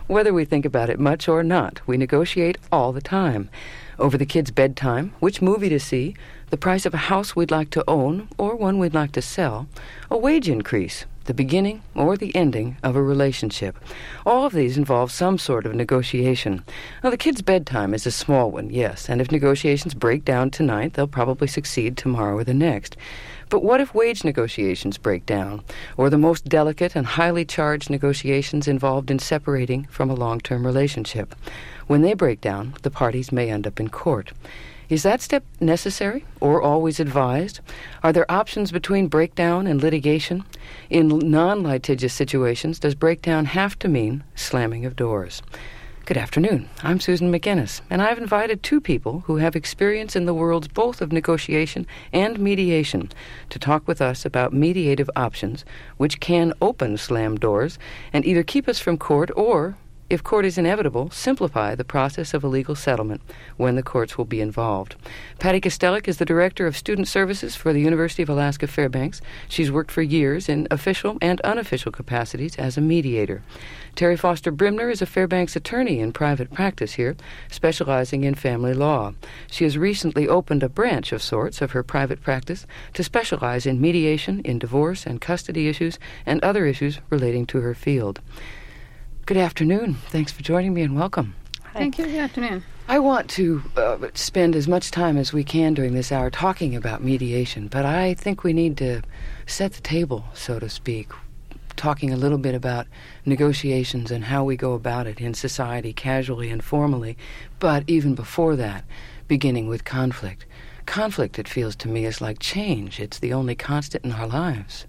Whether we think about it much or not, we negotiate all the time. Over the kids' bedtime, which movie to see, the price of a house we'd like to own or one we'd like to sell, a wage increase, the beginning or the ending of a relationship. All of these involve some sort of negotiation. Now, the kids' bedtime is a small one, yes, and if negotiations break down tonight, they'll probably succeed tomorrow or the next. But what if wage negotiations break down, or the most delicate and highly charged negotiations involved in separating from a long-term relationship? When they break down, the parties may end up in court. Is that step necessary or always advised? Are there options between breakdown and litigation? In non-litigious situations, does breakdown have to mean slamming of doors? Good afternoon. I'm Susan McInnes, and I've invited two people who have experience in the worlds both of negotiation and mediation to talk with us about mediative options which can open slammed doors and either keep us from court or, if court is inevitable, simplify the process of a legal settlement when the courts will be involved. Patty Kostelik is the Director of Student Services for the University of Alaska Fairbanks. She's worked for years in official and unofficial capacities as a mediator. Terry Foster Brimner is a Fairbanks attorney in private practice here, specializing in family law. She has recently opened a branch of sorts of her private practice to specialize in mediation in divorce and custody issues and other issues relating to her field. Good afternoon. Thanks for joining me and welcome. Hi. Thank you. Good afternoon. I want to spend as much time as we can during this hour talking about mediation, but I think we need to set the table, so to speak, talking a little bit about negotiations and how we go about it in society, casually and formally, but even before that, beginning with conflict. Conflict, it feels to me, is like change. It's the only constant in our lives.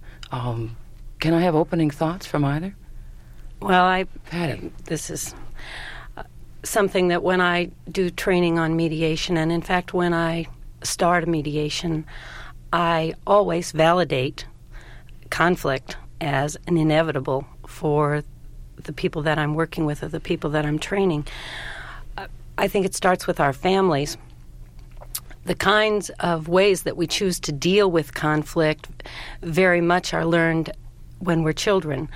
Can I have opening thoughts from either? Well, Patty. This is something that when I do training on mediation, and in fact when I start a mediation, I always validate conflict as an inevitable for the people that I'm working with or the people that I'm training. I think it starts with our families. The kinds of ways that we choose to deal with conflict very much are learned when we're children.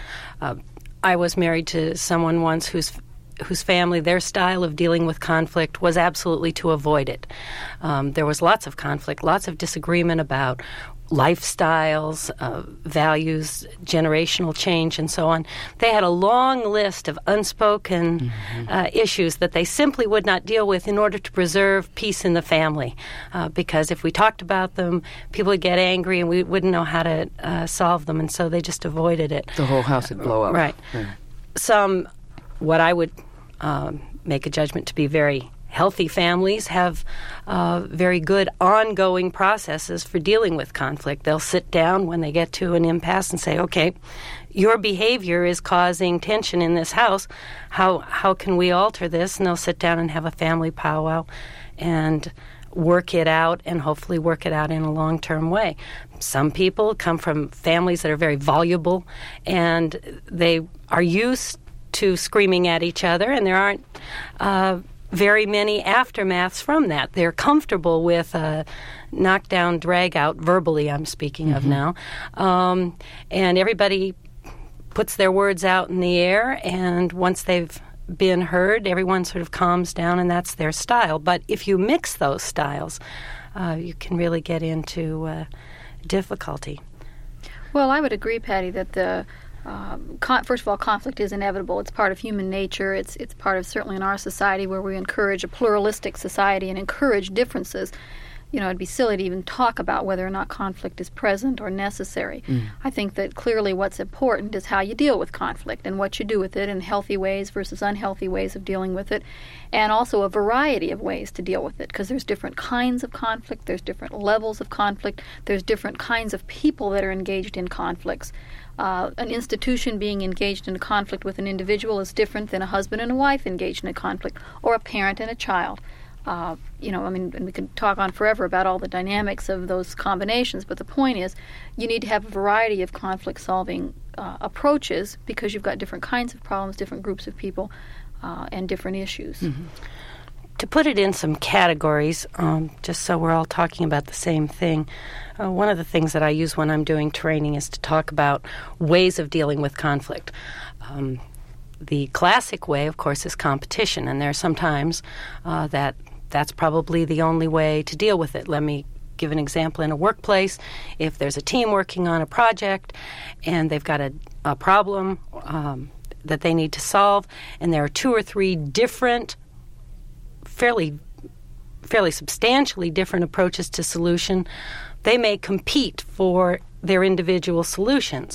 I was married to someone once whose family, their style of dealing with conflict was absolutely to avoid it. There was lots of conflict, lots of disagreement about lifestyles, values, generational change, and so on. They had a long list of unspoken issues that they simply would not deal with in order to preserve peace in the family. Because if we talked about them, people would get angry and we wouldn't know how to solve them, and so they just avoided it. The whole house would blow up. Right. Yeah. What I would make a judgment to be very healthy families have very good ongoing processes for dealing with conflict. They'll sit down when they get to an impasse and say, okay, your behavior is causing tension in this house. How can we alter this? And they'll sit down and have a family powwow and work it out and hopefully work it out in a long-term way. Some people come from families that are very voluble and they are used to screaming at each other, and there aren't very many aftermaths from that. They're comfortable with knockdown, drag-out, verbally I'm speaking of now. And everybody puts their words out in the air, and once they've been heard, everyone sort of calms down, and that's their style. But if you mix those styles, you can really get into difficulty. Well, I would agree, Patty, that the first of all, conflict is inevitable. It's part of human nature. It's part of, certainly in our society, where we encourage a pluralistic society and encourage differences. You know, it'd be silly to even talk about whether or not conflict is present or necessary. I think that clearly what's important is how you deal with conflict and what you do with it, and healthy ways versus unhealthy ways of dealing with it, and also a variety of ways to deal with it, because there's different kinds of conflict, there's different levels of conflict, there's different kinds of people that are engaged in conflicts. An institution being engaged in a conflict with an individual is different than a husband and a wife engaged in a conflict, or a parent and a child. And we can talk on forever about all the dynamics of those combinations, but the point is you need to have a variety of conflict-solving approaches, because you've got different kinds of problems, different groups of people, and different issues. To put it in some categories, just so we're all talking about the same thing, one of the things that I use when I'm doing training is to talk about ways of dealing with conflict. The classic way, of course, is competition, and there are some times that's probably the only way to deal with it. Let me give an example in a workplace. If there's a team working on a project and they've got a problem that they need to solve, and there are 2 or 3 different, fairly substantially different approaches to solution, they may compete for their individual solutions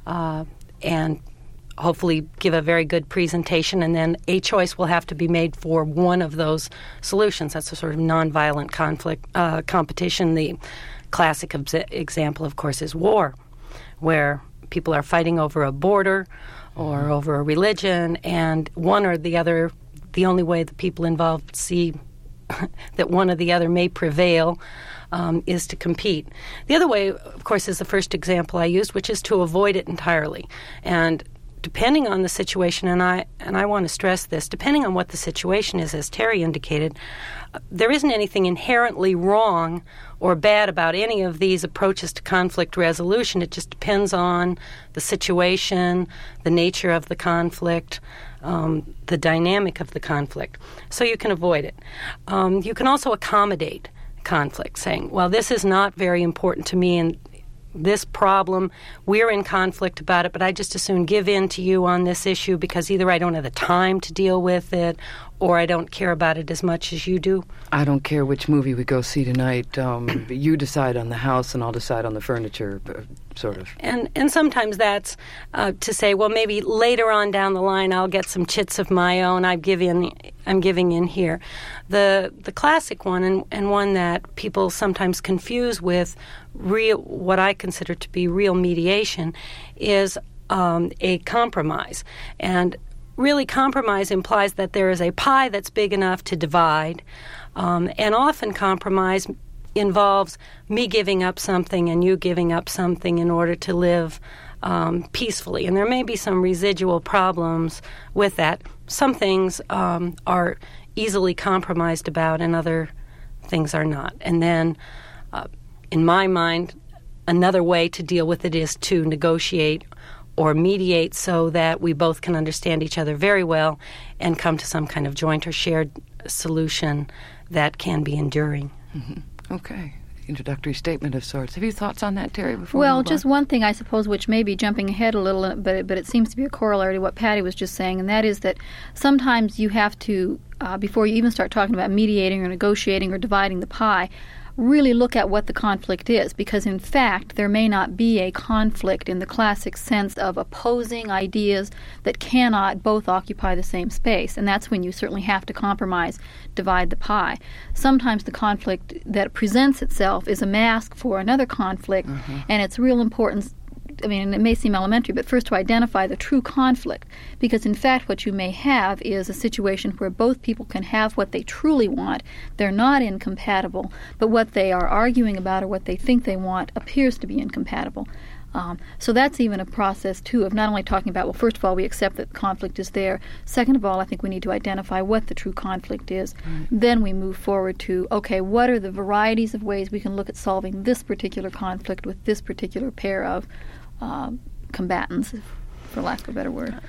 and hopefully give a very good presentation, and then a choice will have to be made for one of those solutions. That's a sort of nonviolent competition. The classic example, of course, is war, where people are fighting over a border or over a religion, and one or the other, the only way the people involved see that one or the other may prevail is to compete. The other way, of course, is the first example I used, which is to avoid it entirely. And depending on the situation, and I want to stress this, depending on what the situation is, as Terry indicated, there isn't anything inherently wrong or bad about any of these approaches to conflict resolution. It just depends on the situation, the nature of the conflict, the dynamic of the conflict. So you can avoid it. You can also accommodate conflict, saying, well, this is not very important to me, and this problem, we're in conflict about it, but I just as soon give in to you on this issue because either I don't have the time to deal with it or I don't care about it as much as you do. I don't care which movie we go see tonight. You decide on the house and I'll decide on the furniture, sort of. And sometimes that's to say, well, maybe later on down the line I'll get some chits of my own. I'm giving in here. The classic one, and one that people sometimes confuse with what I consider to be real mediation, is a compromise. And really, compromise implies that there is a pie that's big enough to divide, and often compromise involves me giving up something and you giving up something in order to live peacefully. And there may be some residual problems with that. Some things are easily compromised about and other things are not. And then, in my mind, another way to deal with it is to negotiate or mediate so that we both can understand each other very well and come to some kind of joint or shared solution that can be enduring. Mm-hmm. Okay. Introductory statement of sorts. Have you thoughts on that, Terry? Well, just one thing, I suppose, which may be jumping ahead a little, but it seems to be a corollary to what Patty was just saying, and that is that sometimes you have to, before you even start talking about mediating or negotiating or dividing the pie, really look at what the conflict is, because in fact there may not be a conflict in the classic sense of opposing ideas that cannot both occupy the same space, and that's when you certainly have to compromise, divide the pie. Sometimes the conflict that presents itself is a mask for another conflict, and it's real important. I mean, it may seem elementary, but first to identify the true conflict, because in fact what you may have is a situation where both people can have what they truly want. They're not incompatible, but what they are arguing about or what they think they want appears to be incompatible. So that's even a process, too, of not only talking about, well, first of all, we accept that conflict is there. Second of all, I think we need to identify what the true conflict is. Then we move forward to, okay, what are the varieties of ways we can look at solving this particular conflict with this particular pair of combatants, for lack of a better word.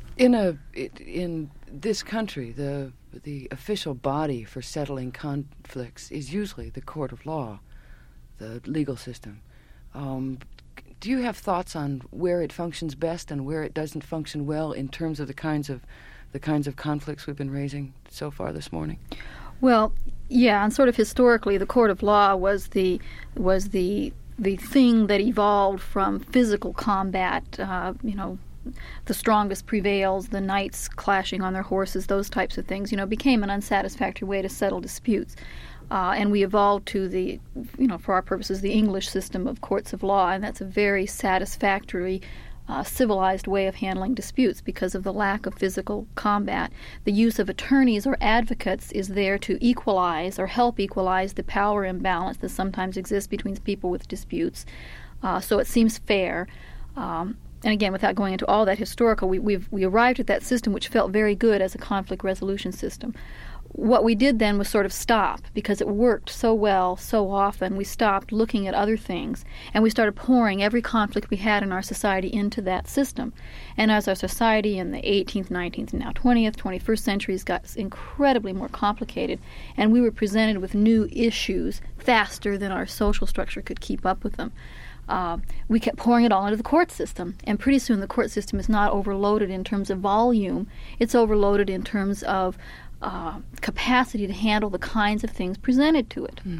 In this country, the official body for settling conflicts is usually the court of law, the legal system. Do you have thoughts on where it functions best and where it doesn't function well in terms of the kinds of conflicts we've been raising so far this morning? Well, yeah, and sort of historically, the court of law was the thing that evolved from physical combat. The strongest prevails, the knights clashing on their horses, those types of things, became an unsatisfactory way to settle disputes. And we evolved to for our purposes, the English system of courts of law, and that's a very satisfactory, civilized way of handling disputes because of the lack of physical combat. The use of attorneys or advocates is there to equalize or help equalize the power imbalance that sometimes exists between people with disputes. So it seems fair. And again, without going into all that historical, we arrived at that system which felt very good as a conflict resolution system. what we did then was sort of stop, because it worked so well so often. We stopped looking at other things, and we started pouring every conflict we had in our society into that system. And as our society in the 18th, 19th, and now 20th, 21st centuries got incredibly more complicated, and we were presented with new issues faster than our social structure could keep up with them. We kept pouring it all into the court system, and pretty soon the court system is not overloaded in terms of volume. It's overloaded in terms of capacity to handle the kinds of things presented to it.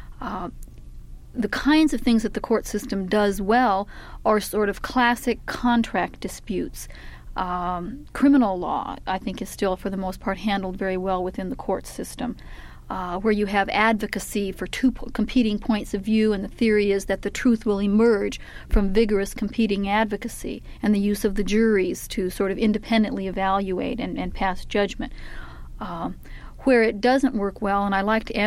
The kinds of things that the court system does well are sort of classic contract disputes. Criminal law, I think, is still, for the most part, handled very well within the court system, where you have advocacy for two competing points of view, and the theory is that the truth will emerge from vigorous competing advocacy and the use of the juries to sort of independently evaluate and pass judgment. Where it doesn't work well, and I like to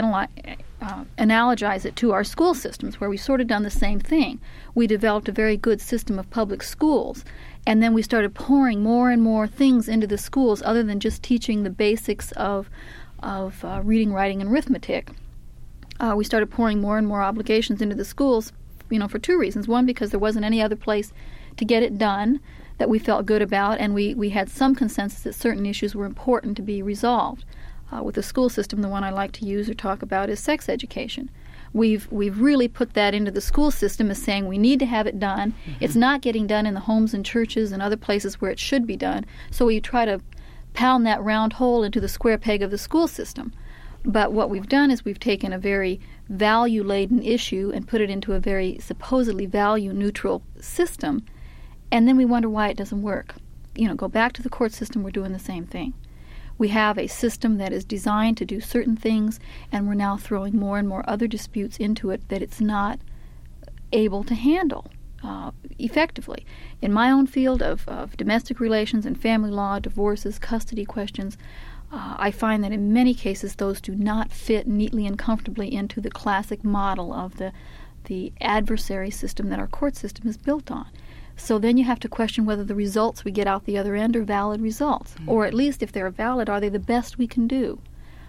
analogize it to our school systems, where we sort of done the same thing. We developed a very good system of public schools, and then we started pouring more and more things into the schools other than just teaching the basics of reading, writing, and arithmetic. We started pouring more and more obligations into the schools, for two reasons. One, because there wasn't any other place to get it done that we felt good about, and we had some consensus that certain issues were important to be resolved. With the school system, the one I like to use or talk about is sex education. We've really put that into the school system as saying we need to have it done. Mm-hmm. It's not getting done in the homes and churches and other places where it should be done, so we try to pound that round hole into the square peg of the school system. But what we've done is we've taken a very value-laden issue and put it into a very supposedly value-neutral system, and then we wonder why it doesn't work. Go back to the court system, we're doing the same thing. We have a system that is designed to do certain things, and we're now throwing more and more other disputes into it that it's not able to handle effectively. In my own field of domestic relations and family law, divorces, custody questions, I find that in many cases those do not fit neatly and comfortably into the classic model of the adversary system that our court system is built on. So then you have to question whether the results we get out the other end are valid results, or at least if they're valid, are they the best we can do?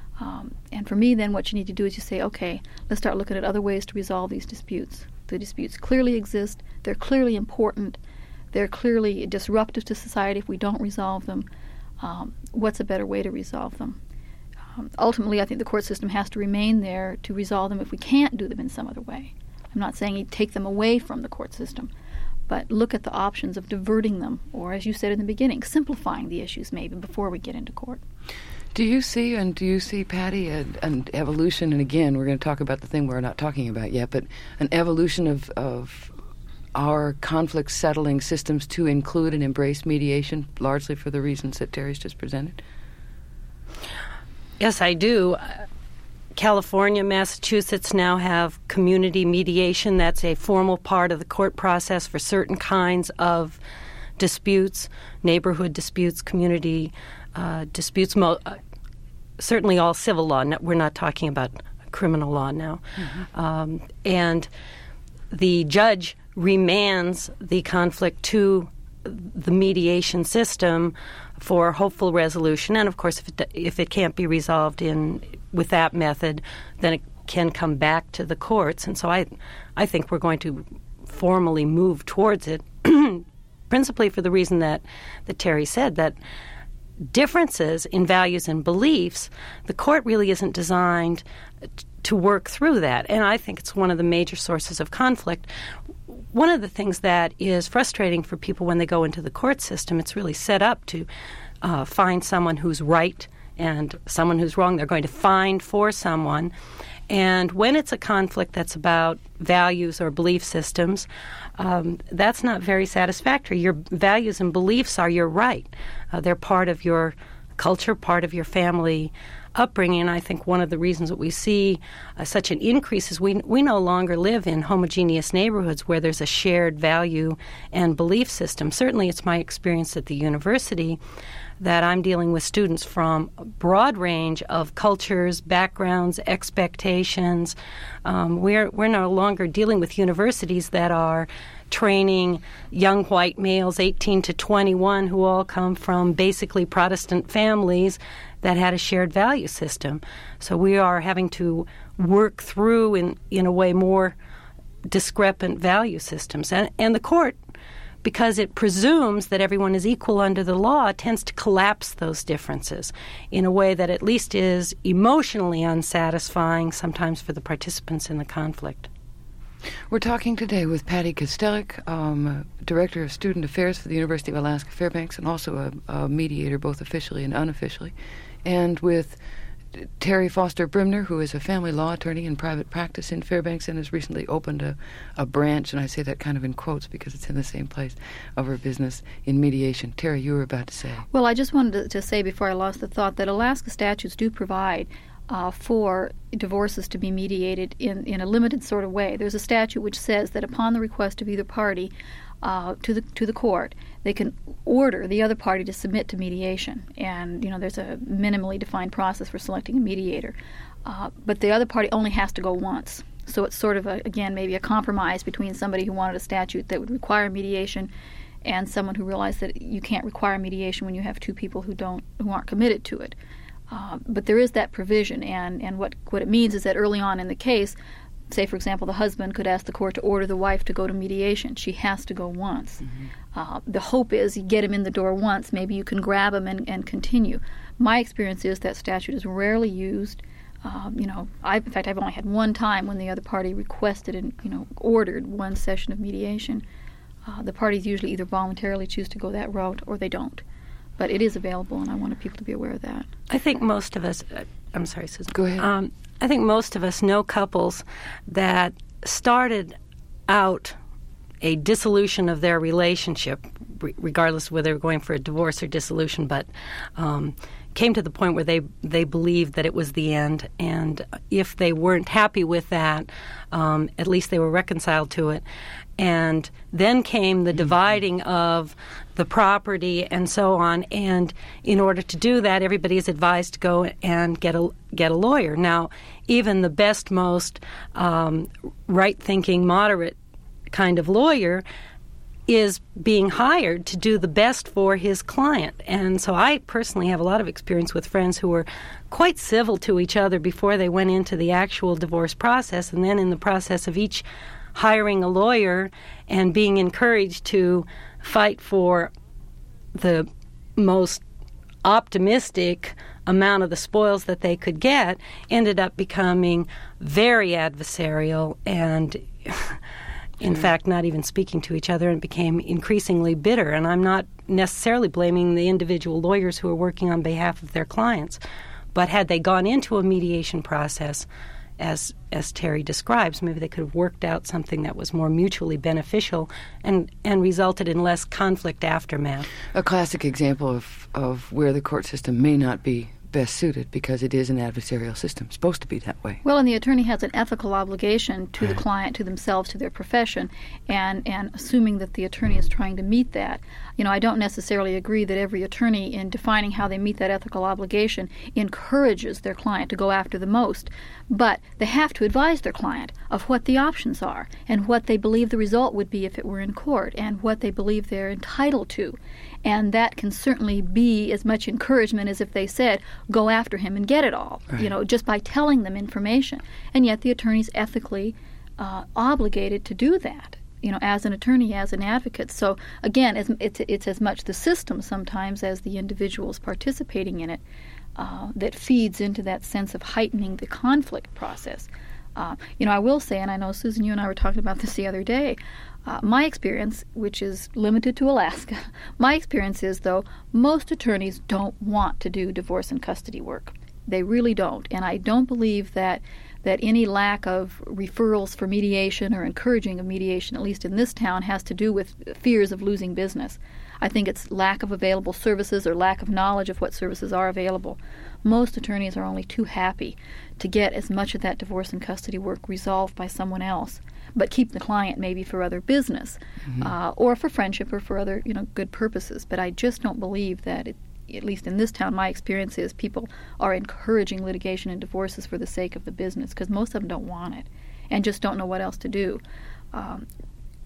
And for me, then, what you need to do is you say, okay, let's start looking at other ways to resolve these disputes. The disputes clearly exist. They're clearly important. They're clearly disruptive to society if we don't resolve them. What's a better way to resolve them? Ultimately, I think the court system has to remain there to resolve them if we can't do them in some other way. I'm not saying you take them away from the court system, but look at the options of diverting them, or, as you said in the beginning, simplifying the issues maybe before we get into court. Do you see, Patty, an evolution, and again, we're going to talk about the thing we're not talking about yet, but an evolution of our conflict settling systems to include and embrace mediation, largely for the reasons that Terry's just presented? Yes, I do. California, Massachusetts now have community mediation. That's a formal part of the court process for certain kinds of disputes, neighborhood disputes, community disputes, certainly all civil law. We're not talking about criminal law now. Mm-hmm. And the judge remands the conflict to the mediation system for hopeful resolution. And, of course, if it can't be resolved with that method, then it can come back to the courts. And so I think we're going to formally move towards it, principally for the reason that Terry said, that differences in values and beliefs, the court really isn't designed to work through that. And I think it's one of the major sources of conflict. One of the things that is frustrating for people when they go into the court system, it's really set up to find someone who's right and someone who's wrong. They're going to find for someone. And when it's a conflict that's about values or belief systems, that's not very satisfactory. Your values and beliefs are your right. They're part of your culture, part of your family upbringing. And I think one of the reasons that we see such an increase is we no longer live in homogeneous neighborhoods where there's a shared value and belief system. Certainly it's my experience at the university that I'm dealing with students from a broad range of cultures, backgrounds, expectations. We're no longer dealing with universities that are training young white males 18 to 21 who all come from basically Protestant families that had a shared value system. So we are having to work through, in a way, more discrepant value systems. And the court, because it presumes that everyone is equal under the law, tends to collapse those differences in a way that at least is emotionally unsatisfying sometimes for the participants in the conflict. We're talking today with Patty Kostelik, Director of Student Affairs for the University of Alaska Fairbanks, and also a mediator both officially and unofficially, and with Terry Foster Brimner, who is a family law attorney in private practice in Fairbanks and has recently opened a branch, and I say that kind of in quotes because it's in the same place, of her business in mediation. Terry, you were about to say. Well, I just wanted to say before I lost the thought that Alaska statutes do provide for divorces to be mediated in a limited sort of way. There's a statute which says that upon the request of either party to the court, they can order the other party to submit to mediation. And, there's a minimally defined process for selecting a mediator. But the other party only has to go once. So it's sort of, again, maybe a compromise between somebody who wanted a statute that would require mediation and someone who realized that you can't require mediation when you have two people who aren't committed to it. But there is that provision, and what it means is that early on in the case, say, for example, the husband could ask the court to order the wife to go to mediation. She has to go once. Mm-hmm. The hope is you get him in the door once. Maybe you can grab him and continue. My experience is that statute is rarely used. In fact, I've only had one time when the other party requested and, ordered one session of mediation. The parties usually either voluntarily choose to go that route or they don't. But it is available, and I wanted people to be aware of that. I think most of us... I'm sorry, Susan. Go ahead. I think most of us know couples that started out a dissolution of their relationship, regardless of whether they were going for a divorce or dissolution, but came to the point where they believed that it was the end, and if they weren't happy with that, at least they were reconciled to it. And then came the dividing of the property and so on. And in order to do that, everybody is advised to go and get a lawyer. Now, even the best, most right-thinking, moderate kind of lawyer is being hired to do the best for his client. And so I personally have a lot of experience with friends who were quite civil to each other before they went into the actual divorce process, and then in the process of each hiring a lawyer and being encouraged to fight for the most optimistic amount of the spoils that they could get, ended up becoming very adversarial and, in fact, not even speaking to each other, and became increasingly bitter. And I'm not necessarily blaming the individual lawyers who are working on behalf of their clients, but had they gone into a mediation process, as Terry describes, maybe they could have worked out something that was more mutually beneficial and resulted in less conflict aftermath. A classic example of where the court system may not be best suited because it is an adversarial system. It's supposed to be that way. Well, and the attorney has an ethical obligation to the client, to themselves, to their profession, and assuming that the attorney is trying to meet that. I don't necessarily agree that every attorney, in defining how they meet that ethical obligation, encourages their client to go after the most. But they have to advise their client of what the options are and what they believe the result would be if it were in court and what they believe they're entitled to. And that can certainly be as much encouragement as if they said, go after him and get it all, right. Just by telling them information. And yet the attorney's ethically obligated to do that, as an attorney, as an advocate. So, again, it's as much the system sometimes as the individuals participating in it that feeds into that sense of heightening the conflict process. I will say, and I know, Susan, you and I were talking about this the other day, my experience, which is limited to Alaska, my experience is, though, most attorneys don't want to do divorce and custody work. They really don't. And I don't believe that any lack of referrals for mediation or encouraging of mediation, at least in this town, has to do with fears of losing business. I think it's lack of available services or lack of knowledge of what services are available. Most attorneys are only too happy to get as much of that divorce and custody work resolved by someone else, but keep the client maybe for other business, or for friendship or for other good purposes. But I just don't believe that, at least in this town, my experience is people are encouraging litigation and divorces for the sake of the business, because most of them don't want it and just don't know what else to do.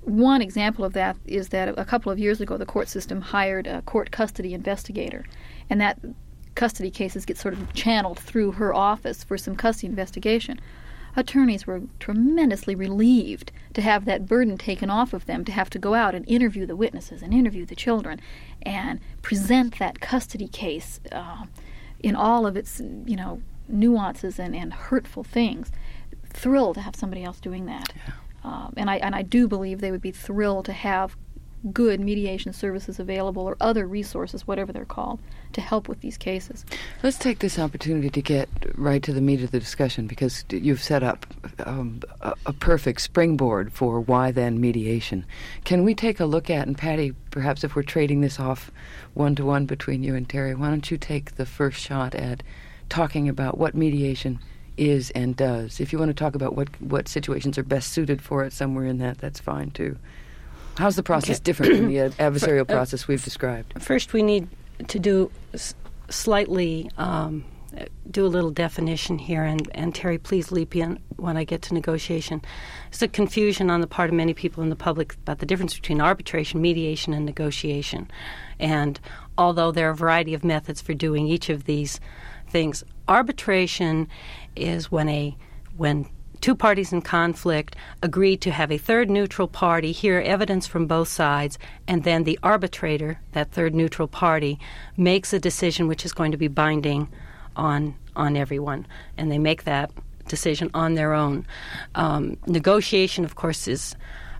one example of that is that a couple of years ago, the court system hired a court custody investigator, and that custody cases get sort of channeled through her office for some custody investigation. Attorneys were tremendously relieved to have that burden taken off of them, to have to go out and interview the witnesses and interview the children and present that custody case in all of its, nuances and hurtful things. Thrilled to have somebody else doing that. Yeah. And I do believe they would be thrilled to have good mediation services available, or other resources, whatever they're called, to help with these cases. Let's take this opportunity to get right to the meat of the discussion, because you've set up a perfect springboard for why then mediation. Can we take a look at, and Patty, perhaps if we're trading this off one-to-one between you and Terry, why don't you take the first shot at talking about what mediation is and does? If you want to talk about what situations are best suited for it somewhere in that, that's fine too. How's the process different from the adversarial process we've described? First, we need to do slightly do a little definition here, and Terry, please leap in when I get to negotiation. There's a confusion on the part of many people in the public about the difference between arbitration, mediation, and negotiation. And although there are a variety of methods for doing each of these things, arbitration is when two parties in conflict agree to have a third neutral party hear evidence from both sides, and then the arbitrator, that third neutral party, makes a decision which is going to be binding on everyone, and they make that decision on their own. Negotiation, of course,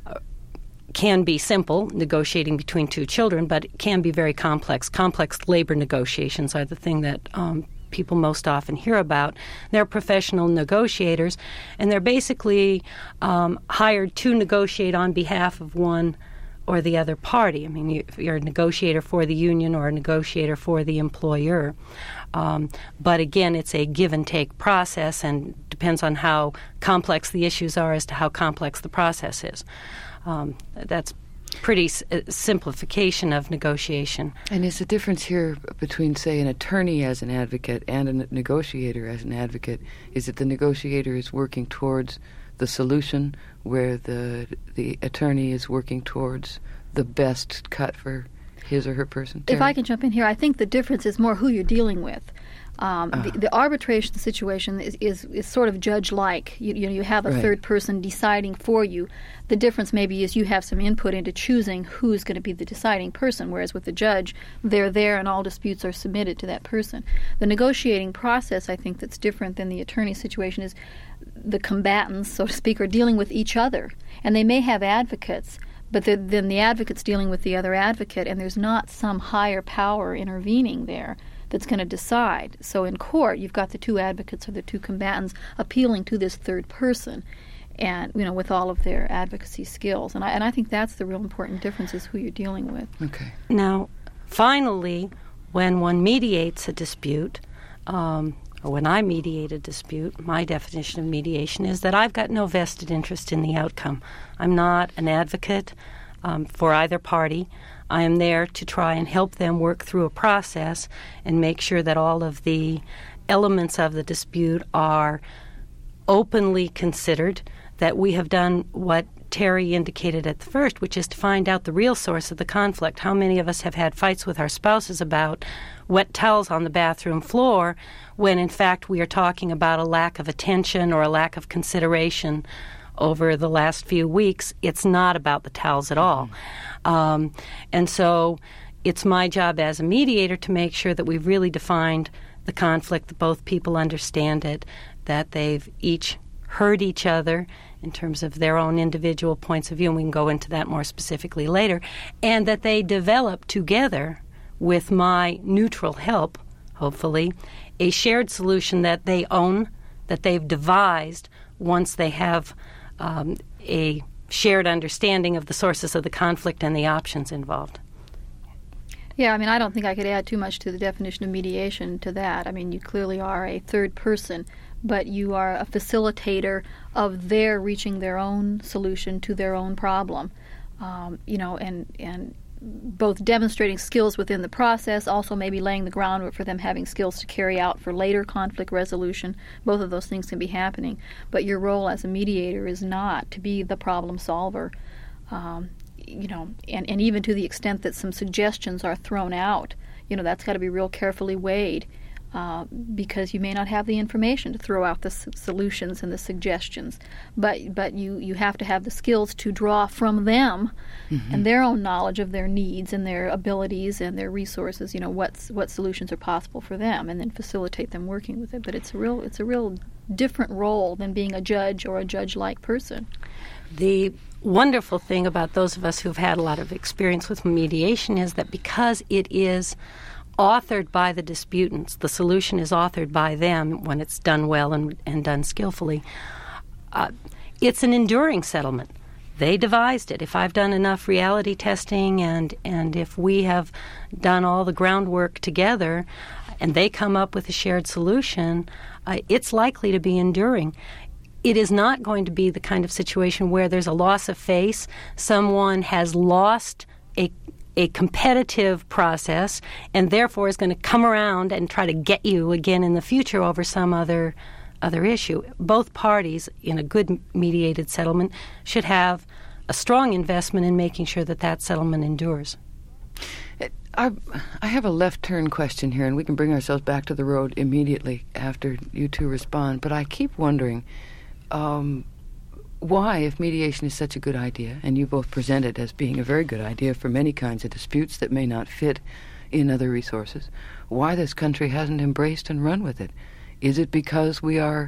can be simple, negotiating between two children, but it can be very complex. Complex labor negotiations are the thing that people most often hear about. They're professional negotiators, and they're basically hired to negotiate on behalf of one or the other party. I mean, you're a negotiator for the union or a negotiator for the employer. But again, it's a give and take process, and depends on how complex the issues are as to how complex the process is. That's pretty simplification of negotiation. And is the difference here between, say, an attorney as an advocate and a negotiator as an advocate, is that the negotiator is working towards the solution, where the attorney is working towards the best cut for his or her person? Terry? If I can jump in here, I think the difference is more who you're dealing with. The arbitration situation is sort of judge-like. You have a right. third person deciding for you. The difference maybe is you have some input into choosing who's going to be the deciding person, whereas with the judge, they're there and all disputes are submitted to that person. The negotiating process, I think, that's different than the attorney situation is the combatants, so to speak, are dealing with each other. And they may have advocates, but then the advocate's dealing with the other advocate, and there's not some higher power intervening there that's going to decide. So in court, you've got the two advocates or the two combatants appealing to this third person, and with all of their advocacy skills. And I think that's the real important difference, is who you're dealing with. Okay. Now, finally, when one mediates a dispute, or when I mediate a dispute, my definition of mediation is that I've got no vested interest in the outcome. I'm not an advocate for either party. I am there to try and help them work through a process and make sure that all of the elements of the dispute are openly considered, that we have done what Terry indicated at the first, which is to find out the real source of the conflict. How many of us have had fights with our spouses about wet towels on the bathroom floor when, in fact, we are talking about a lack of attention or a lack of consideration over the last few weeks? It's not about the towels at all. And so it's my job as a mediator to make sure that we've really defined the conflict, that both people understand it, that they've each heard each other in terms of their own individual points of view, and we can go into that more specifically later, and that they develop together, with my neutral help, hopefully, a shared solution that they own, that they've devised once they have a shared understanding of the sources of the conflict and the options involved. Yeah, I don't think I could add too much to the definition of mediation to that. You clearly are a third person, but you are a facilitator of their reaching their own solution to their own problem. And both demonstrating skills within the process, also maybe laying the groundwork for them having skills to carry out for later conflict resolution. Both of those things can be happening. But your role as a mediator is not to be the problem solver. and even to the extent that some suggestions are thrown out, that's got to be real carefully weighed, because you may not have the information to throw out the solutions and the suggestions, but you have to have the skills to draw from them and their own knowledge of their needs and their abilities and their resources. What solutions are possible for them, and then facilitate them working with it. But it's a real different role than being a judge or a judge-like person. The wonderful thing about those of us who've had a lot of experience with mediation is that because it is authored by the disputants, the solution is authored by them when it's done well and done skillfully, it's an enduring settlement. They devised it. If I've done enough reality testing and if we have done all the groundwork together and they come up with a shared solution, it's likely to be enduring. It is not going to be the kind of situation where there's a loss of face, someone has lost a competitive process and therefore is going to come around and try to get you again in the future over some other issue. Both parties in a good mediated settlement should have a strong investment in making sure that settlement endures. I have a left turn question here, and we can bring ourselves back to the road immediately after you two respond, but I keep wondering why, if mediation is such a good idea, and you both present it as being a very good idea for many kinds of disputes that may not fit in other resources, why this country hasn't embraced and run with it. Is it because we are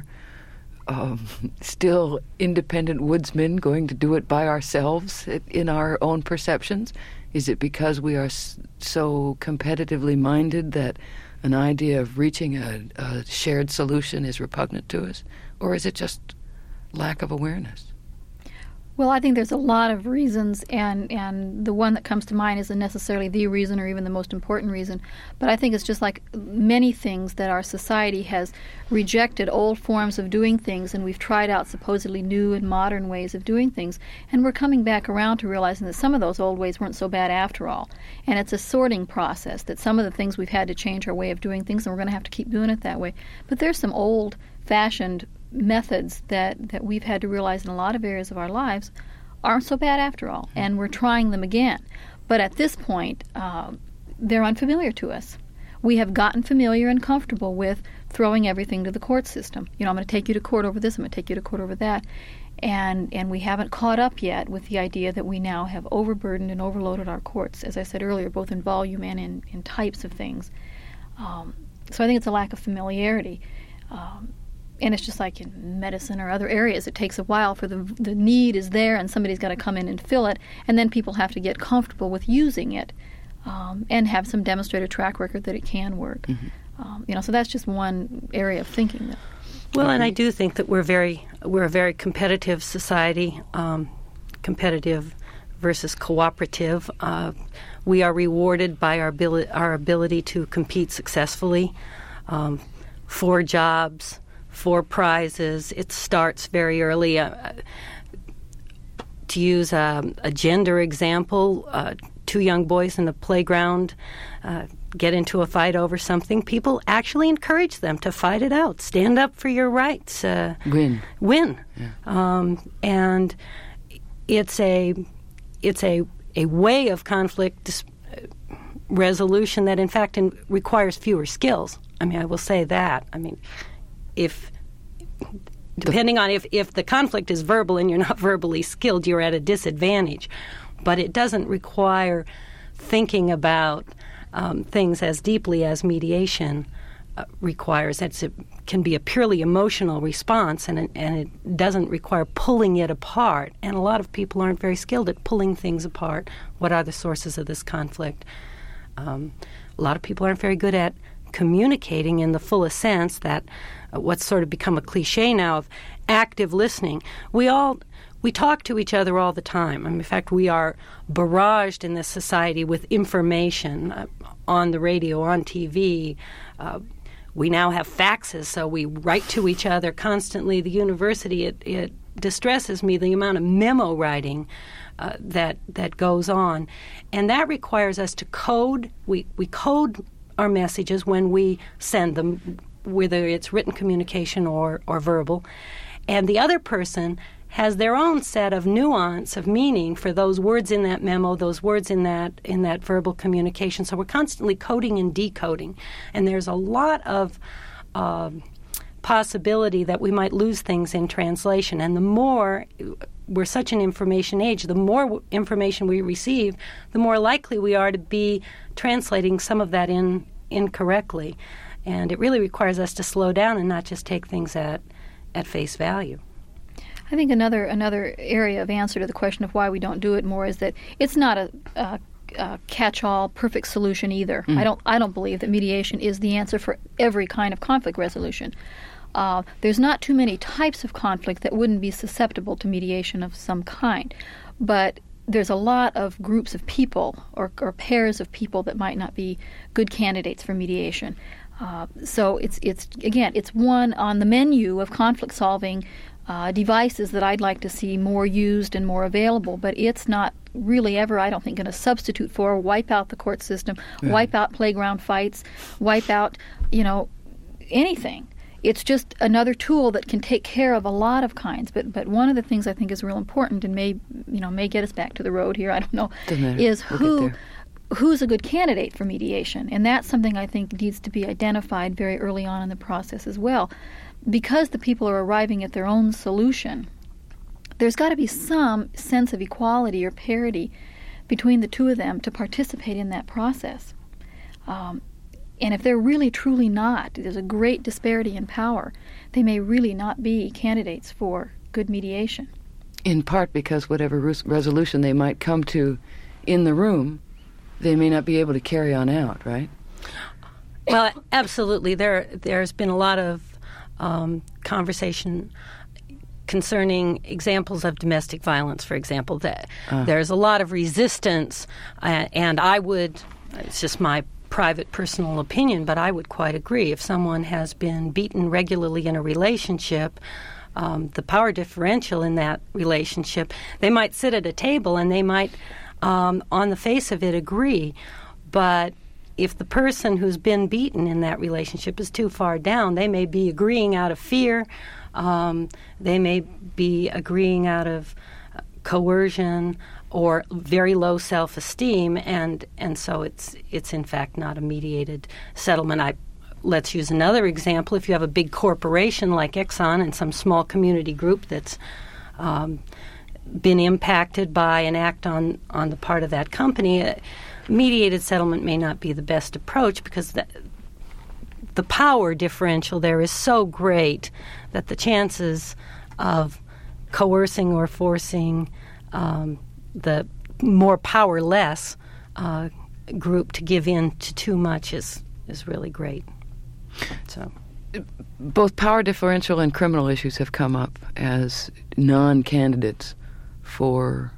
still independent woodsmen going to do it by ourselves in our own perceptions? Is it because we are so competitively minded that an idea of reaching a shared solution is repugnant to us? Or is it just lack of awareness? Well, I think there's a lot of reasons, and the one that comes to mind isn't necessarily the reason or even the most important reason. But I think it's just like many things that our society has rejected old forms of doing things, and we've tried out supposedly new and modern ways of doing things. And we're coming back around to realizing that some of those old ways weren't so bad after all. And it's a sorting process, that some of the things we've had to change our way of doing things, and we're going to have to keep doing it that way. But there's some old-fashioned methods that we've had to realize in a lot of areas of our lives aren't so bad after all, and we're trying them again. But at this point, they're unfamiliar to us. We have gotten familiar and comfortable with throwing everything to the court system. I'm going to take you to court over this, I'm going to take you to court over that. And we haven't caught up yet with the idea that we now have overburdened and overloaded our courts, as I said earlier, both in volume and in types of things. So I think it's a lack of familiarity. And it's just like in medicine or other areas. It takes a while for the need is there, and somebody's got to come in and fill it, and then people have to get comfortable with using it and have some demonstrated track record that it can work. So that's just one area of thinking. Well, and I do think that we're a very competitive society, competitive versus cooperative. We are rewarded by our ability to compete successfully for jobs, for prizes. It starts very early. To use a gender example, two young boys in the playground get into a fight over something. People actually encourage them to fight it out, stand up for your rights, win. Yeah. And it's a way of conflict resolution that, in fact, requires fewer skills. I mean, I will say that. I mean, depending on if the conflict is verbal and you're not verbally skilled, you're at a disadvantage. But it doesn't require thinking about things as deeply as mediation requires. It can be a purely emotional response, and it doesn't require pulling it apart. And a lot of people aren't very skilled at pulling things apart. What are the sources of this conflict? A lot of people aren't very good at communicating in the fullest sense, that what's sort of become a cliche now of active listening. We talk to each other all the time. I mean, in fact, we are barraged in this society with information on the radio, on TV. We now have faxes, so we write to each other constantly. The university, it distresses me the amount of memo writing that goes on. And that requires us to code. We code our messages when we send them, whether it's written communication or verbal. And the other person has their own set of nuance of meaning for those words in that memo, those words in that verbal communication. So we're constantly coding and decoding, and there's a lot of possibility that we might lose things in translation. And the more we're such an information age, the more information we receive, the more likely we are to be translating some of that incorrectly. And it really requires us to slow down and not just take things at face value. I think another area of answer to the question of why we don't do it more is that it's not a catch-all perfect solution either. I don't believe that mediation is the answer for every kind of conflict resolution. There's not too many types of conflict that wouldn't be susceptible to mediation of some kind, but there's a lot of groups of people or pairs of people that might not be good candidates for mediation. So it's one on the menu of conflict solving devices that I'd like to see more used and more available, but it's not really ever, I don't think, going to substitute for, wipe out the court system, wipe out playground fights, wipe out, anything. It's just another tool that can take care of a lot of kinds. But one of the things I think is real important and may get us back to the road here, I don't know, is who's a good candidate for mediation. And that's something I think needs to be identified very early on in the process as well. Because the people are arriving at their own solution, there's got to be some sense of equality or parity between the two of them to participate in that process. And if they're really truly not, there's a great disparity in power, they may really not be candidates for good mediation. In part because whatever resolution they might come to in the room, they may not be able to carry on out, right? Well, absolutely. There's been a lot of conversation concerning examples of domestic violence, for example. There's a lot of resistance, and I would, it's just my private personal opinion, but I would quite agree. If someone has been beaten regularly in a relationship, the power differential in that relationship, they might sit at a table and they might, on the face of it, agree. But if the person who's been beaten in that relationship is too far down, they may be agreeing out of fear. They may be agreeing out of coercion or very low self-esteem, and so it's in fact not a mediated settlement. Let's use another example. If you have a big corporation like Exxon and some small community group that's been impacted by an act on the part of that company, a mediated settlement may not be the best approach because the power differential there is so great that the chances of coercing or forcing the more powerless group to give in to too much is really great. So, both power differential and criminal issues have come up as non-candidates for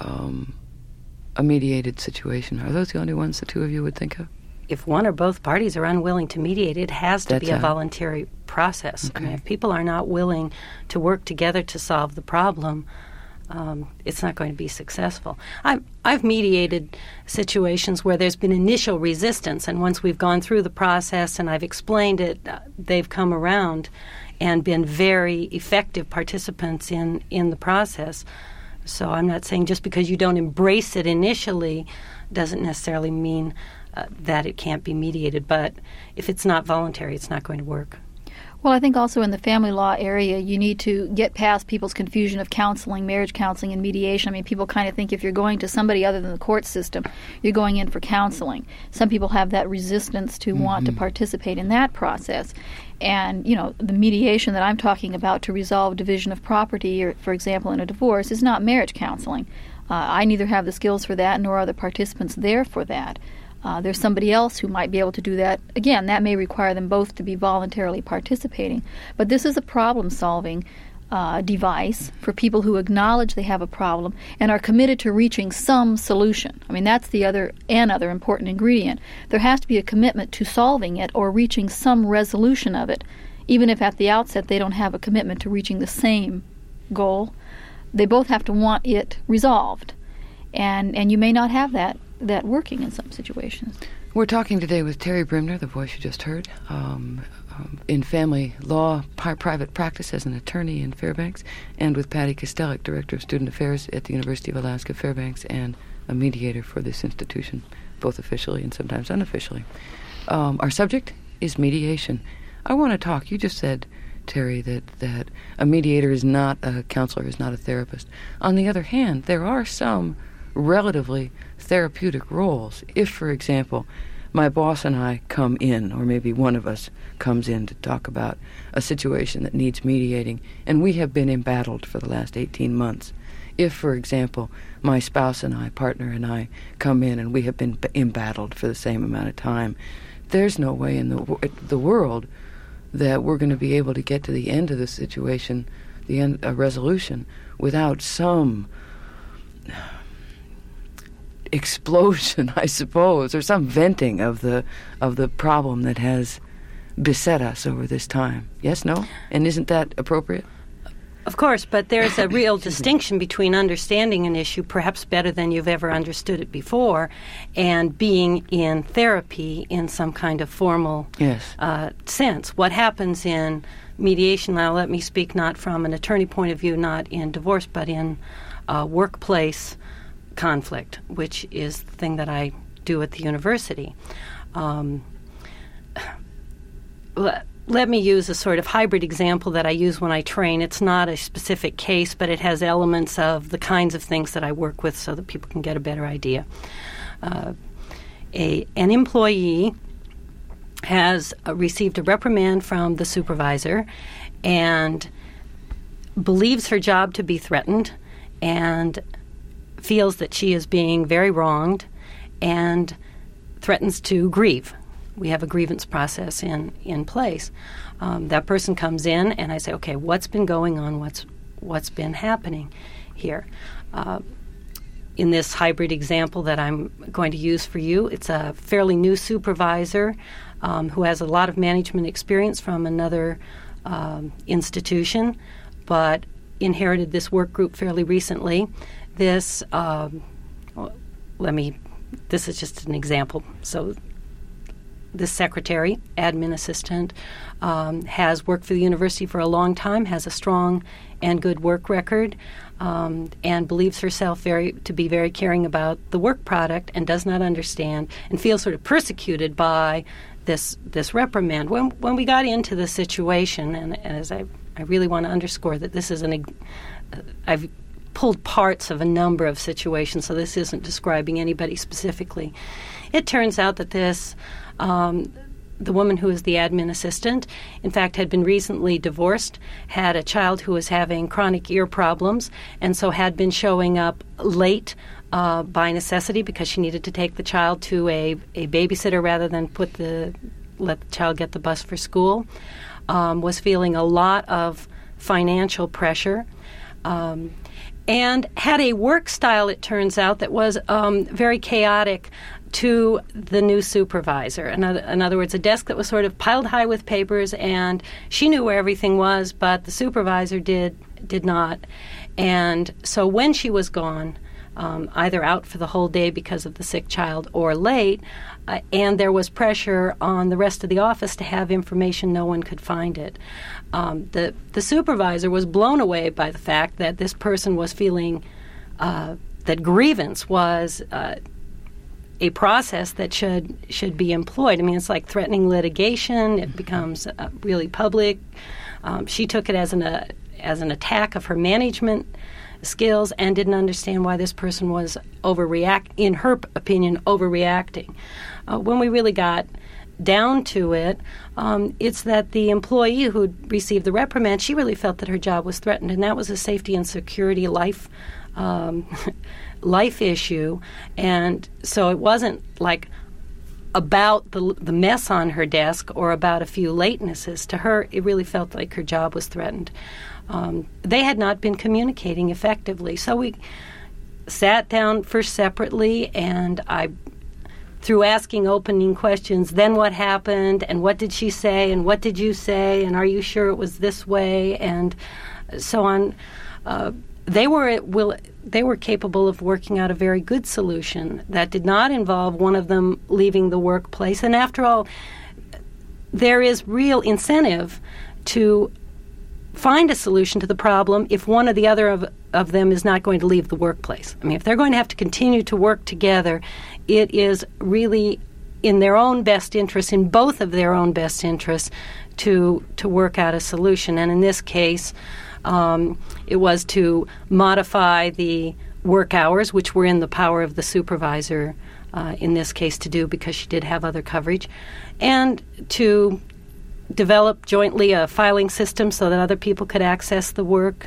a mediated situation. Are those the only ones the two of you would think of? If one or both parties are unwilling to mediate, it has to be a voluntary process. Okay. I mean, if people are not willing to work together to solve the problem, it's not going to be successful. I've mediated situations where there's been initial resistance, and once we've gone through the process and I've explained it, they've come around and been very effective participants in the process. So I'm not saying just because you don't embrace it initially doesn't necessarily mean that it can't be mediated, but if it's not voluntary, it's not going to work. Well, I think also in the family law area, you need to get past people's confusion of counseling, marriage counseling, and mediation. I mean, people kind of think if you're going to somebody other than the court system, you're going in for counseling. Some people have that resistance to want to participate in that process. And, the mediation that I'm talking about to resolve division of property, or, for example, in a divorce, is not marriage counseling. I neither have the skills for that, nor are the participants there for that. There's somebody else who might be able to do that. Again, that may require them both to be voluntarily participating. But this is a problem-solving device for people who acknowledge they have a problem and are committed to reaching some solution. I mean, that's the other important ingredient. There has to be a commitment to solving it or reaching some resolution of it, even if at the outset they don't have a commitment to reaching the same goal. They both have to want it resolved. And you may not have that working in some situations. We're talking today with Terry Brimner, the voice you just heard, in family law, private practice as an attorney in Fairbanks, and with Patty Kostelik, Director of Student Affairs at the University of Alaska Fairbanks, and a mediator for this institution, both officially and sometimes unofficially. Our subject is mediation. I want to talk, you just said, Terry, that a mediator is not a counselor, is not a therapist. On the other hand, there are some relatively therapeutic roles. If, for example, my boss and I come in, or maybe one of us comes in to talk about a situation that needs mediating, and we have been embattled for the last 18 months. If, for example, my spouse and I, partner and I, come in and we have been embattled for the same amount of time, there's no way in the world that we're going to be able to get to the end of the situation, a resolution, without some explosion, I suppose, or some venting of the problem that has beset us over this time. Yes, no? And isn't that appropriate? Of course, but there's a real distinction between understanding an issue perhaps better than you've ever understood it before and being in therapy in some kind of formal sense. What happens in mediation, now let me speak not from an attorney point of view, not in divorce, but in workplace conflict, which is the thing that I do at the university. Let me use a sort of hybrid example that I use when I train. It's not a specific case, but it has elements of the kinds of things that I work with so that people can get a better idea. An employee has received a reprimand from the supervisor and believes her job to be threatened and feels that she is being very wronged and threatens to grieve. We have a grievance process in place. That person comes in, and I say, okay, what's been going on? What's been happening here? In this hybrid example that I'm going to use for you, it's a fairly new supervisor who has a lot of management experience from another institution, but inherited this work group fairly recently. This is just an example. So this secretary, admin assistant, has worked for the university for a long time, has a strong and good work record, and believes herself to be very caring about the work product and does not understand and feels sort of persecuted by this reprimand. When we got into the situation, and as I really want to underscore that this is I've pulled parts of a number of situations, so this isn't describing anybody specifically. It turns out that the woman who is the admin assistant, in fact, had been recently divorced, had a child who was having chronic ear problems, and so had been showing up late by necessity because she needed to take the child to a babysitter rather than let the child get the bus for school, was feeling a lot of financial pressure, and had a work style, it turns out, that was very chaotic to the new supervisor. In other words, a desk that was sort of piled high with papers, and she knew where everything was, but the supervisor did not. And so when she was gone, either out for the whole day because of the sick child or late, and there was pressure on the rest of the office to have information, no one could find it. The supervisor was blown away by the fact that this person was feeling that grievance was a process that should be employed. I mean, it's like threatening litigation. It becomes really public. She took it as an attack of her management skills and didn't understand why this person was in her opinion, overreacting. When we really got down to it, it's that the employee who received the reprimand, she really felt that her job was threatened, and that was a safety and security life issue. And so it wasn't like about the mess on her desk or about a few latenesses. To her, it really felt like her job was threatened. They had not been communicating effectively. So we sat down first separately, and through asking opening questions, then what happened, and what did she say, and what did you say, and are you sure it was this way, and so on. they were capable of working out a very good solution that did not involve one of them leaving the workplace. And after all, there is real incentive to find a solution to the problem if one or the other of them is not going to leave the workplace. I mean, if they're going to have to continue to work together, it is really in their own best interest, in both of their own best interests, to work out a solution. And in this case, it was to modify the work hours, which were in the power of the supervisor in this case to do because she did have other coverage, and to develop jointly a filing system so that other people could access the work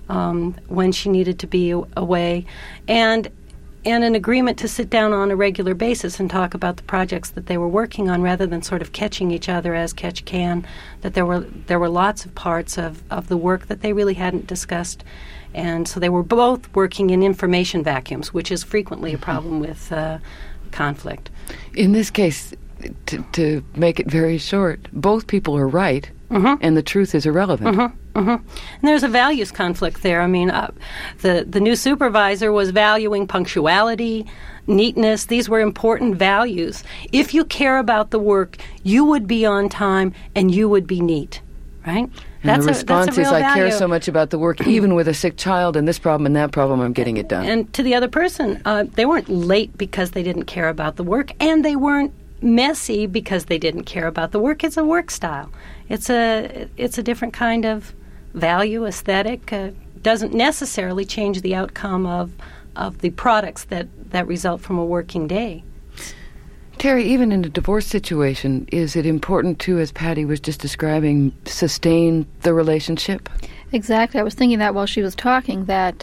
when she needed to be away, and an agreement to sit down on a regular basis and talk about the projects that they were working on rather than sort of catching each other as catch can, that there were lots of parts of the work that they really hadn't discussed. And so they were both working in information vacuums, which is frequently a problem with conflict. In this case, to make it very short, both people are right, and the truth is irrelevant. And there's a values conflict there. I mean, the new supervisor was valuing punctuality, neatness. These were important values. If you care about the work, you would be on time and you would be neat, right? And the response is, I care value. so much about the work, even with a sick child and this problem and that problem, I'm getting it done. And to the other person, they weren't late because they didn't care about the work, and they weren't messy because they didn't care about the work. It's a work style. It's a different kind of value, aesthetic. Doesn't necessarily change the outcome of the products that result from a working day. Terry, even in a divorce situation, is it important to, as Patty was just describing, sustain the relationship? Exactly. I was thinking that while she was talking, that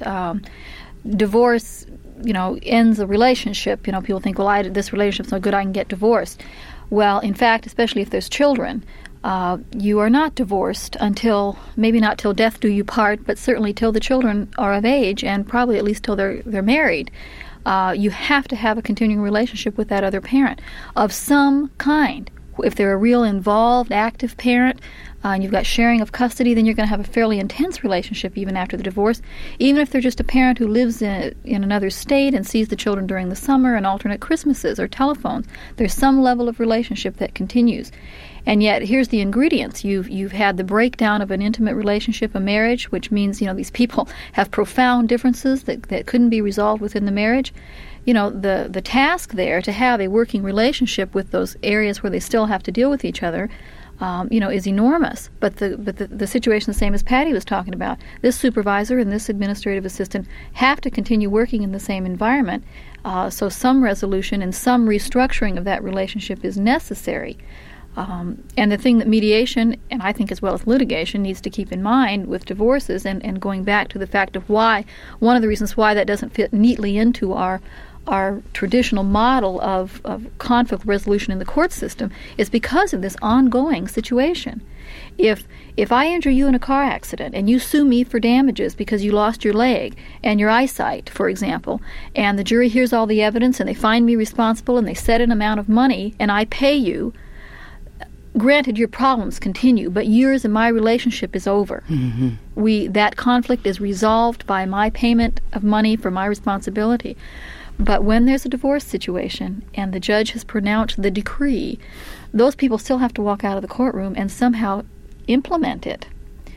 divorce, ends a relationship. People think, well, this relationship's no good, I can get divorced. Well, in fact, especially if there's children, you are not divorced until, maybe not till death do you part, but certainly till the children are of age, and probably at least till they're married. You have to have a continuing relationship with that other parent of some kind. If they're a real involved, active parent, and you've got sharing of custody, then you're going to have a fairly intense relationship even after the divorce. Even if they're just a parent who lives in another state and sees the children during the summer and alternate Christmases or telephones, there's some level of relationship that continues. And yet, here's the ingredients. You've had the breakdown of an intimate relationship, a marriage, which means, these people have profound differences that couldn't be resolved within the marriage. The task there to have a working relationship with those areas where they still have to deal with each other, is enormous. But the situation is the same as Patty was talking about. This supervisor and this administrative assistant have to continue working in the same environment. So some resolution and some restructuring of that relationship is necessary. And the thing that mediation, and I think as well as litigation, needs to keep in mind with divorces, and going back to the fact of why, one of the reasons why that doesn't fit neatly into our traditional model of conflict resolution in the court system, is because of this ongoing situation. If I injure you in a car accident and you sue me for damages because you lost your leg and your eyesight, for example, and the jury hears all the evidence and they find me responsible and they set an amount of money and I pay you, granted, your problems continue, but yours and my relationship is over. That conflict is resolved by my payment of money for my responsibility. But when there's a divorce situation and the judge has pronounced the decree, those people still have to walk out of the courtroom and somehow implement it.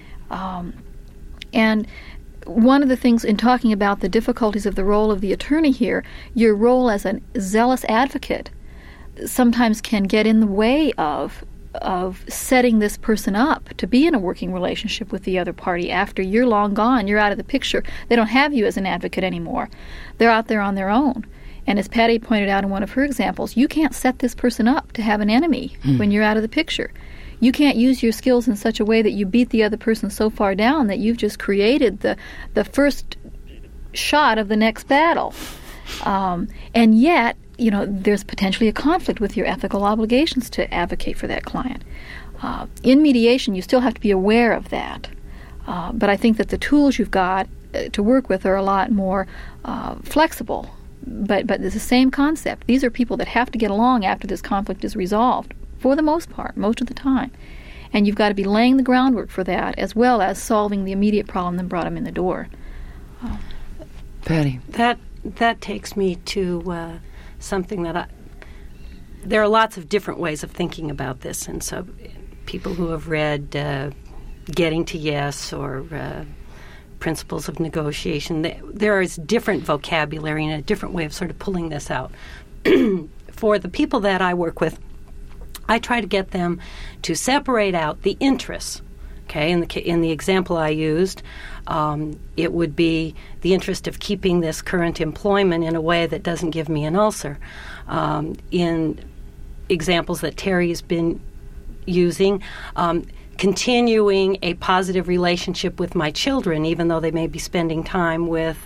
And one of the things in talking about the difficulties of the role of the attorney here, your role as a zealous advocate sometimes can get in the way of setting this person up to be in a working relationship with the other party. After you're long gone, you're out of the picture. They don't have you as an advocate anymore. They're out there on their own. And as Patty pointed out in one of her examples, you can't set this person up to have an enemy when you're out of the picture. You can't use your skills in such a way that you beat the other person so far down that you've just created the first shot of the next battle. And yet, there's potentially a conflict with your ethical obligations to advocate for that client. In mediation, you still have to be aware of that. But I think that the tools you've got to work with are a lot more flexible. But it's the same concept. These are people that have to get along after this conflict is resolved, for the most part, most of the time. And you've got to be laying the groundwork for that, as well as solving the immediate problem that brought them in the door. Patty. That takes me to something that there are lots of different ways of thinking about this, and so people who have read Getting to Yes or Principles of Negotiation, there is different vocabulary and a different way of sort of pulling this out. For the people that I work with, I try to get them to separate out the interests. Okay, in the example I used, it would be the interest of keeping this current employment in a way that doesn't give me an ulcer. In examples that Terry's been using, continuing a positive relationship with my children, even though they may be spending time with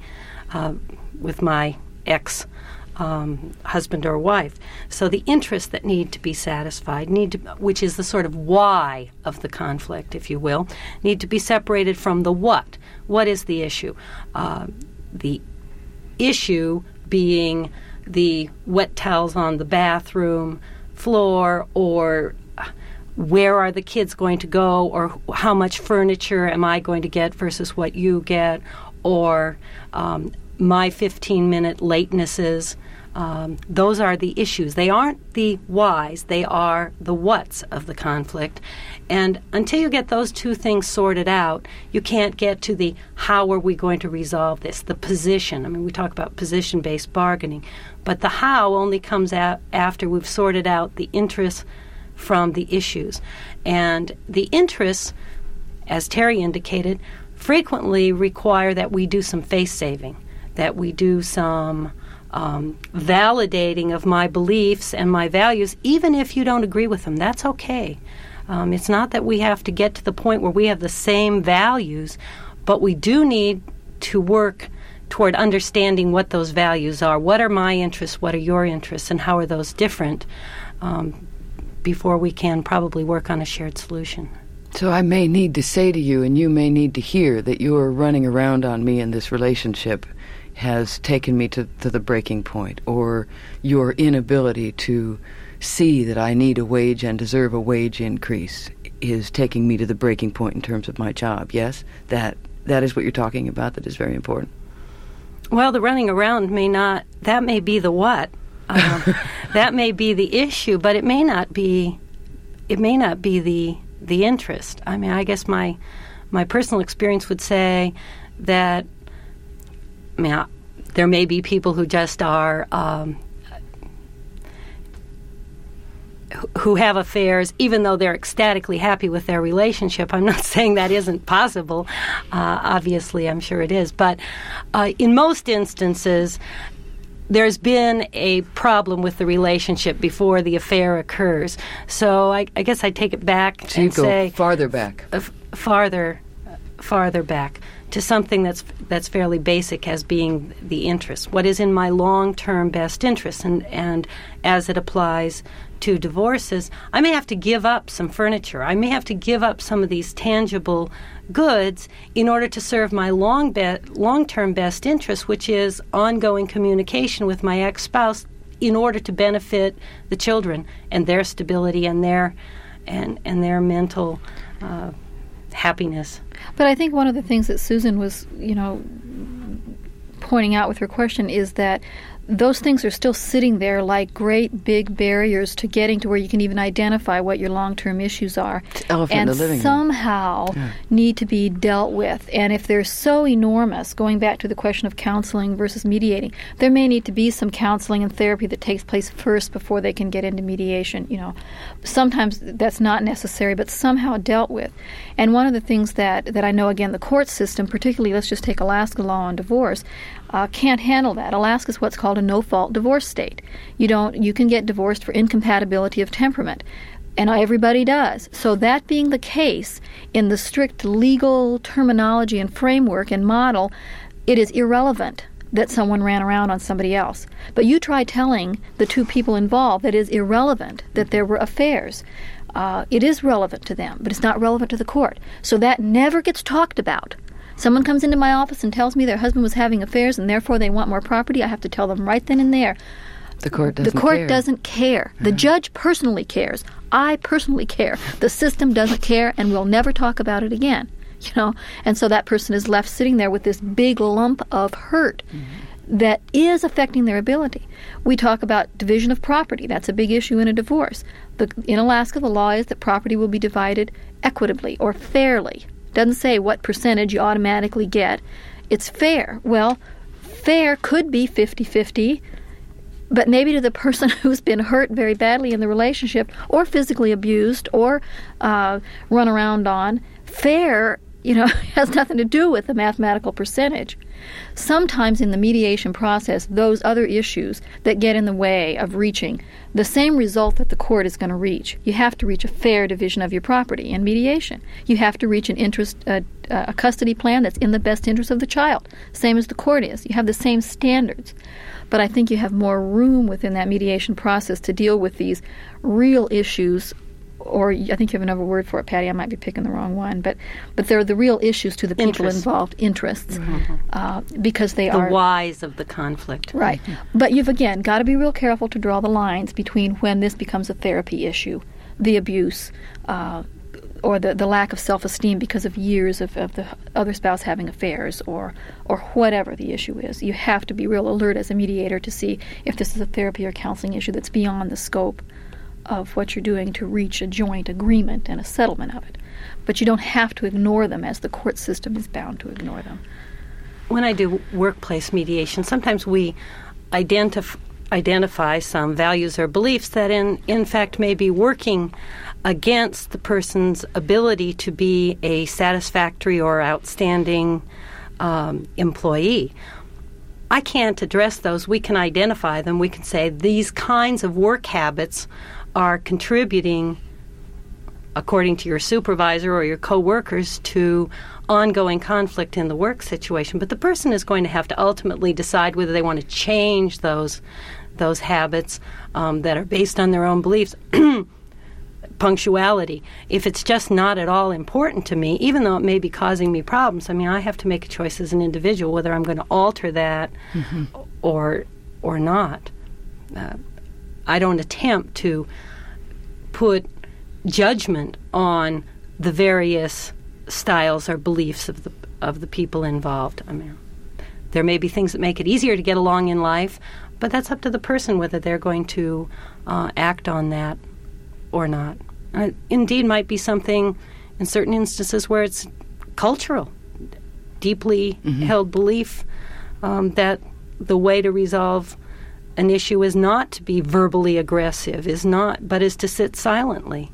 my ex husband or wife. So the interests that need to be satisfied, which is the sort of why of the conflict, if you will, need to be separated from the what. What is the issue? The issue being the wet towels on the bathroom floor, or where are the kids going to go, or how much furniture am I going to get versus what you get, or my 15-minute latenesses. Those are the issues. They aren't the whys, they are the whats of the conflict. And until you get those two things sorted out, you can't get to the how are we going to resolve this, the position. I mean, we talk about position-based bargaining, but the how only comes out after we've sorted out the interests from the issues. And the interests, as Terry indicated, frequently require that we do some face-saving, that we do some validating of my beliefs and my values, even if you don't agree with them. That's okay. It's not that we have to get to the point where we have the same values, but we do need to work toward understanding what those values are. What are my interests? What are your interests? And how are those different before we can probably work on a shared solution. So I may need to say to you, and you may need to hear, that your running around on me in this relationship has taken me to the breaking point, or your inability to see that I need a wage and deserve a wage increase is taking me to the breaking point in terms of my job. Yes? That is what you're talking about. That is very important. Well, the running around that may be the what. That may be the issue, but it may not be the interest. I mean, I guess my personal experience would say that, I mean, there may be people who just are, who have affairs, even though they're ecstatically happy with their relationship. I'm not saying that isn't possible. Obviously, I'm sure it is. But in most instances, there's been a problem with the relationship before the affair occurs. So I guess I take it back and say farther back. Farther back to something that's fairly basic as being the interest. What is in my long-term best interest? And as it applies to divorces, I may have to give up some furniture. I may have to give up some of these tangible goods in order to serve my long-term best interest, which is ongoing communication with my ex-spouse in order to benefit the children and their stability and their mental happiness. But I think one of the things that Susan was, pointing out with her question is that those things are still sitting there like great big barriers to getting to where you can even identify what your long-term issues are, and somehow need to be dealt with. And if they're so enormous, going back to the question of counseling versus mediating, there may need to be some counseling and therapy that takes place first before they can get into mediation. Sometimes that's not necessary, but somehow dealt with. And one of the things that I know, again, the court system, particularly, let's just take Alaska law on divorce, can't handle that. Alaska is what's called a no-fault divorce state. You can get divorced for incompatibility of temperament, and everybody does. So that being the case, in the strict legal terminology and framework and model, it is irrelevant that someone ran around on somebody else. But you try telling the two people involved that it is irrelevant that there were affairs. It is relevant to them, but it's not relevant to the court. So that never gets talked about. Someone comes into my office and tells me their husband was having affairs and therefore they want more property. I have to tell them right then and there. The court doesn't care. The court doesn't care. The judge personally cares. I personally care. The system doesn't care, and we'll never talk about it again. and so that person is left sitting there with this big lump of hurt that is affecting their ability. We talk about division of property. That's a big issue in a divorce. In Alaska, the law is that property will be divided equitably or fairly. Doesn't say what percentage you automatically get. It's fair. Well, fair could be 50-50, but maybe to the person who's been hurt very badly in the relationship or physically abused or run around on, fair, has nothing to do with the mathematical percentage. Sometimes in the mediation process, those other issues that get in the way of reaching the same result that the court is going to reach. You have to reach a fair division of your property in mediation. You have to reach a custody plan that's in the best interest of the child, same as the court is. You have the same standards. But I think you have more room within that mediation process to deal with these real issues, or I think you have another word for it, Patty. I might be picking the wrong one, but they're the real issues to the people involved, interests, because they are the whys of the conflict. Right. But you've, again, got to be real careful to draw the lines between when this becomes a therapy issue, the abuse, or the lack of self-esteem because of years of the other spouse having affairs, or whatever the issue is. You have to be real alert as a mediator to see if this is a therapy or counseling issue that's beyond the scope of what you're doing to reach a joint agreement and a settlement of it. But you don't have to ignore them, as the court system is bound to ignore them. When I do workplace mediation, sometimes we identify some values or beliefs that in fact may be working against the person's ability to be a satisfactory or outstanding employee. I can't address those. We can identify them. We can say these kinds of work habits are contributing, according to your supervisor or your coworkers, to ongoing conflict in the work situation. But the person is going to have to ultimately decide whether they want to change those habits that are based on their own beliefs. Punctuality. If it's just not at all important to me, even though it may be causing me problems, I have to make a choice as an individual whether I'm going to alter that or not. I don't attempt to put judgment on the various styles or beliefs of the people involved. There may be things that make it easier to get along in life, but that's up to the person whether they're going to act on that or not. Indeed, might be something in certain instances where it's cultural, deeply held belief that the way to resolve an issue is not to be verbally aggressive, but is to sit silently.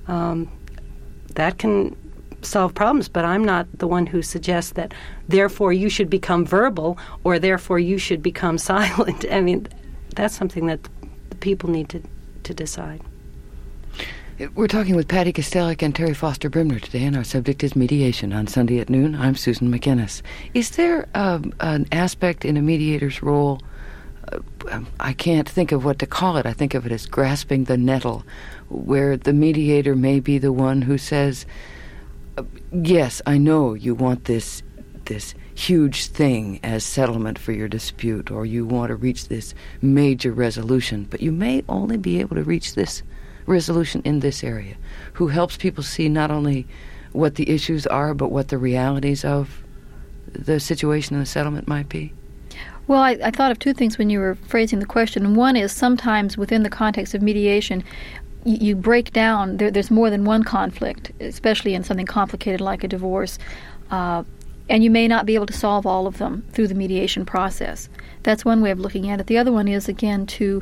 That can solve problems, but I'm not the one who suggests that therefore you should become verbal or therefore you should become silent. That's something that the people need to decide. We're talking with Patty Kostelik and Terry Foster Brimner today, and our subject is mediation. On Sunday at noon, I'm Susan McInnes. Is there an aspect in a mediator's role, I can't think of what to call it, I think of it as grasping the nettle, where the mediator may be the one who says, yes, I know you want this huge thing as settlement for your dispute, or you want to reach this major resolution, but you may only be able to reach this resolution in this area, who helps people see not only what the issues are, but what the realities of the situation and the settlement might be? Well, I thought of two things when you were phrasing the question. One is sometimes within the context of mediation, you break down, there's more than one conflict, especially in something complicated like a divorce, and you may not be able to solve all of them through the mediation process. That's one way of looking at it. The other one is, again, to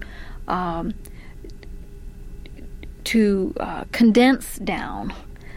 condense down,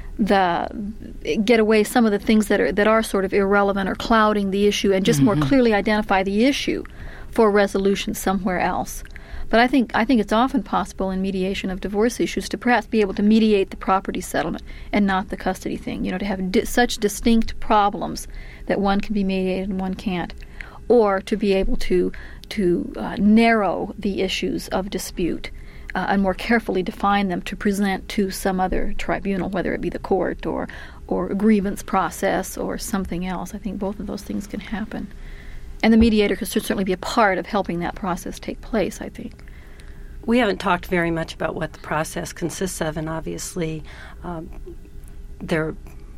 get away some of the things that are sort of irrelevant or clouding the issue, and just more clearly identify the issue for resolution somewhere else. But I think it's often possible in mediation of divorce issues to perhaps be able to mediate the property settlement and not the custody thing. To have such distinct problems that one can be mediated and one can't, or to be able to narrow the issues of dispute. And more carefully define them to present to some other tribunal, whether it be the court or a grievance process or something else. I think both of those things can happen. And the mediator could certainly be a part of helping that process take place, I think. We haven't talked very much about what the process consists of, and obviously there are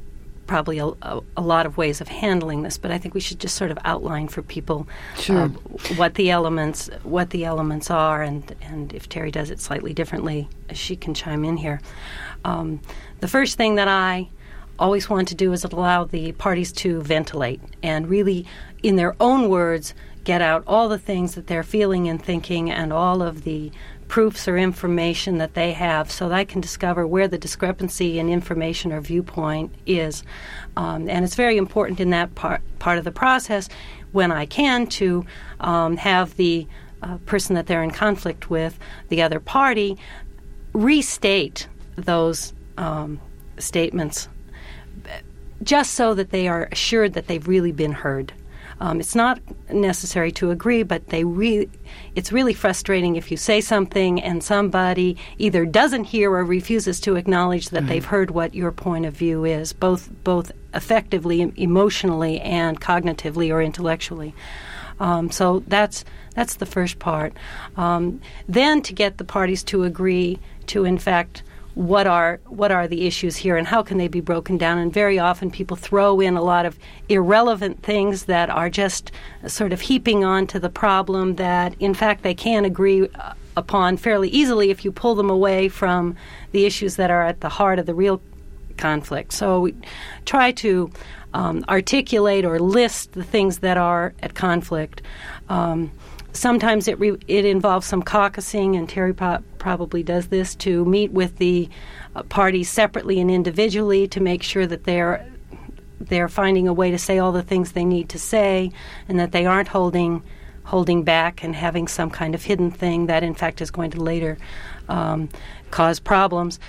probably a lot of ways of handling this, but I think we should just sort of outline for people what the elements are, and if Terry does it slightly differently, she can chime in here. The first thing that I always want to do is allow the parties to ventilate and really, in their own words, get out all the things that they're feeling and thinking and all of the proofs or information that they have, so that I can discover where the discrepancy in information or viewpoint is. And it's very important in that part of the process, when I can, to have the person that they're in conflict with, the other party, restate those statements, just so that they are assured that they've really been heard. It's not necessary to agree, but it's really frustrating if you say something and somebody either doesn't hear or refuses to acknowledge that they've heard what your point of view is, both effectively, emotionally, and cognitively or intellectually. So that's the first part. Then to get the parties to agree to, in fact, what are the issues here and how can they be broken down. And very often people throw in a lot of irrelevant things that are just sort of heaping onto the problem that, in fact, they can agree upon fairly easily if you pull them away from the issues that are at the heart of the real conflict. So we try to articulate or list the things that are at conflict. Sometimes it involves some caucusing, and Terry probably does this, to meet with the parties separately and individually to make sure that they're finding a way to say all the things they need to say, and that they aren't holding back and having some kind of hidden thing that in fact is going to later cause problems.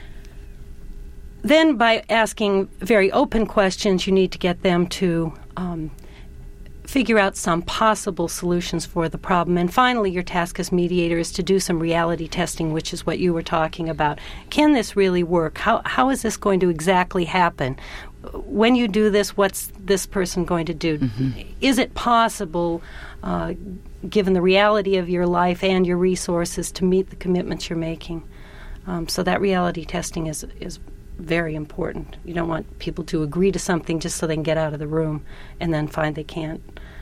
Then by asking very open questions, you need to get them to figure out some possible solutions for the problem. And finally, your task as mediator is to do some reality testing, which is what you were talking about. Can this really work? How is this going to exactly happen? When you do this, what's this person going to do? Mm-hmm. Is it possible, given the reality of your life and your resources, to meet the commitments you're making? So that reality testing is very important. You don't want people to agree to something just so they can get out of the room and then find they can't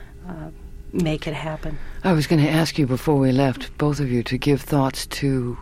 make it happen. I was going to ask you before we left, both of you, to give thoughts to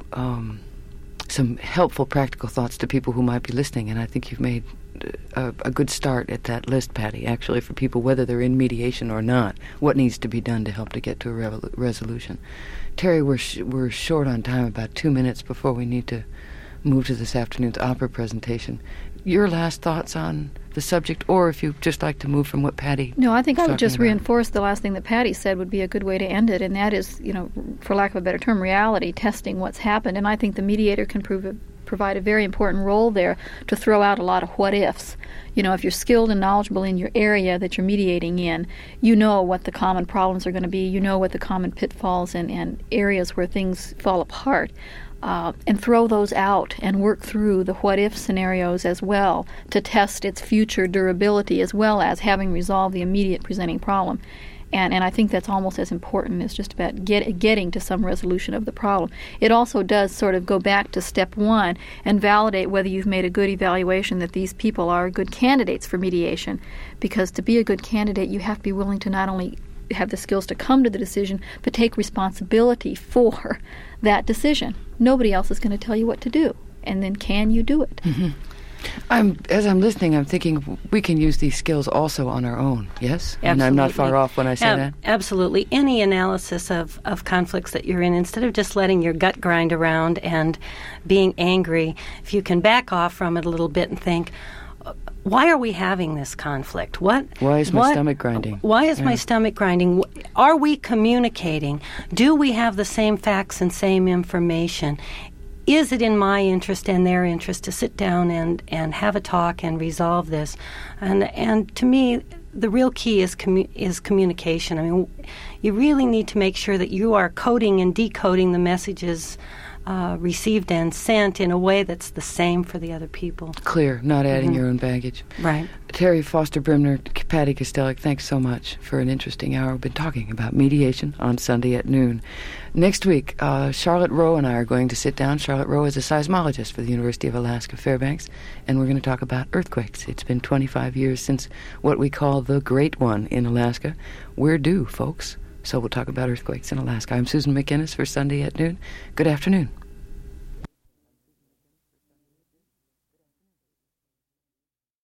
some helpful practical thoughts to people who might be listening, and I think you've made a good start at that list, Patty, actually, for people, whether they're in mediation or not, what needs to be done to help to get to a resolution. Terry, we're short on time, about 2 minutes before we need to move to this afternoon's opera presentation. Your last thoughts on the subject, or if you'd just like to move from what Patty No, I think I would just about. reinforce the last thing that Patty said would be a good way to end it, and that is, for lack of a better term, reality testing what's happened. And I think the mediator can provide a very important role there to throw out a lot of what-ifs. If you're skilled and knowledgeable in your area that you're mediating in, you know what the common problems are going to be, you know what the common pitfalls and areas where things fall apart. And throw those out and work through the what-if scenarios as well to test its future durability, as well as having resolved the immediate presenting problem. And I think that's almost as important as just about getting to some resolution of the problem. It also does sort of go back to step one and validate whether you've made a good evaluation that these people are good candidates for mediation. Because to be a good candidate, you have to be willing to not only have the skills to come to the decision, but take responsibility for that decision. Nobody else is going to tell you what to do. And then can you do it? Mm-hmm. As I'm listening, I'm thinking we can use these skills also on our own, yes? Absolutely. And I'm not far off when I say that? Absolutely. Any analysis of conflicts that you're in, instead of just letting your gut grind around and being angry, if you can back off from it a little bit and think, why are we having this conflict? Why is my stomach grinding? Why is my stomach grinding? Are we communicating? Do we have the same facts and same information? Is it in my interest and their interest to sit down and have a talk and resolve this? And to me, the real key is communication. I mean, you really need to make sure that you are coding and decoding the messages received and sent in a way that's the same for the other people. Clear, not adding your own baggage. Right. Terry Foster Brimner, Patty Kostelik, thanks so much for an interesting hour. We've been talking about mediation on Sunday at noon. Next week, Charlotte Rowe and I are going to sit down. Charlotte Rowe is a seismologist for the University of Alaska Fairbanks, and we're going to talk about earthquakes. It's been 25 years since what we call the Great One in Alaska. We're due, folks. So we'll talk about earthquakes in Alaska. I'm Susan McInnes for Sunday at Noon. Good afternoon.